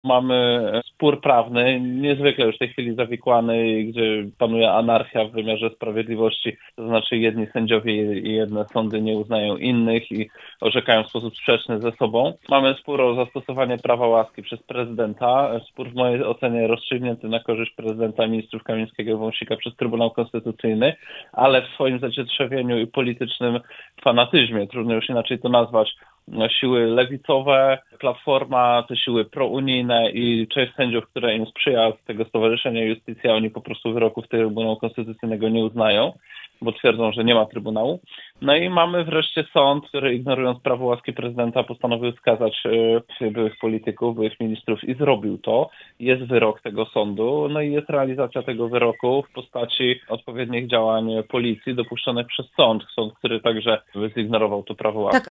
Mamy spór prawny, niezwykle już w tej chwili zawikłany, gdzie panuje anarchia w wymiarze sprawiedliwości, to znaczy jedni sędziowie i jedne sądy nie uznają innych i orzekają w sposób sprzeczny ze sobą. Mamy spór o zastosowanie prawa łaski przez prezydenta, spór w mojej ocenie rozstrzygnięty na korzyść prezydenta ministrów Kamińskiego i Wąsika przez Trybunał Konstytucyjny, ale w swoim zacietrzewieniu i politycznym fanatyzmie, trudno już inaczej to nazwać, siły lewicowe, Platforma, te siły prounijne i część sędziów, które im sprzyja z tego Stowarzyszenia Iustitia, oni po prostu wyroków Trybunału Konstytucyjnego nie uznają, bo twierdzą, że nie ma Trybunału. No i mamy wreszcie sąd, który ignorując prawo łaski prezydenta postanowił skazać byłych polityków, byłych ministrów i zrobił to. Jest wyrok tego sądu, no i jest realizacja tego wyroku w postaci odpowiednich działań policji dopuszczonych przez sąd, który także zignorował to prawo łaski.